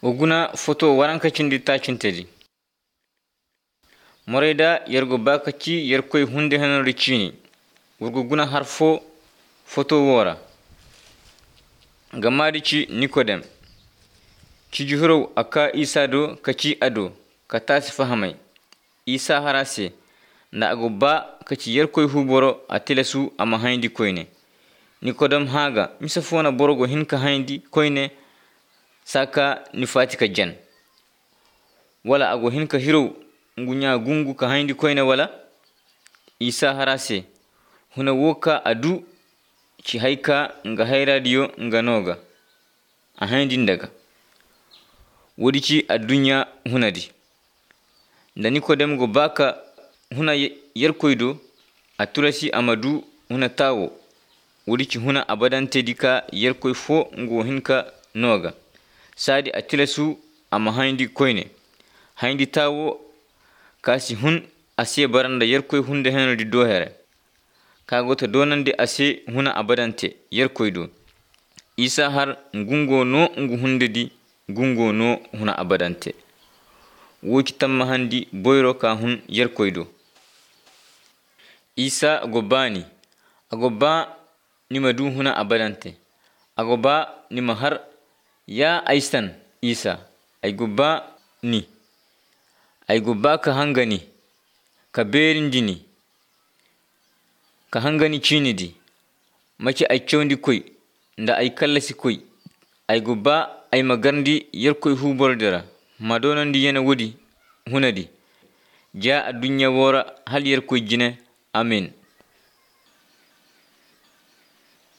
Oguna foto warankacindi tacintedi. Moreda yergo bakaci yerkoy hunde hanori cini. Urgo guna harfo foto wora. Gamadi ci Nikodem. Ci juhuro aka Isa do kaci ado katasi fahamai. Isa harase na ago ba kaci yerkoy huboro atilesu ama haindi koyne. Nikodem haga misafona borogo hinka haindi koyne saka nifatika jan. Wala ago hinka hiro ngunya gungu ka haindi koyne wala. Isa harase huna woka adu ci haika nga hairadiyo nga noga. A haindi ndaga. Wodi ci adunya hunadi. Da Nikodem go baka huna yerkoydo atulasi amadu huna tawo. Wodi ci huna abadante dika yerkoy fo ngo hinka noga. Sadi atilesu ama haindi koyne. Haindi tawo kasi hun ase baranda yerkoy hunde henodi dohere. Kagota donande ase huna abadante yerkoydo. Isa har ngungo no ngu hunde di gungo no huna abadante. Woki tamma handi boyro ka hun yerkoydo. Isa agobani. Agoba nima du huna abadante. Agoba nima har ya aisan Isa. Agoba ni. Agoba ka hangani. Ka berindini. Ka hangani chini di. Machi ay chondi koy. Nda ay kallasi koy. Agoba ay magarndi yerkoy huboldera. Madonandi yena wodi hunadi. Ja adunya wora hal yerkoy jine. Amin.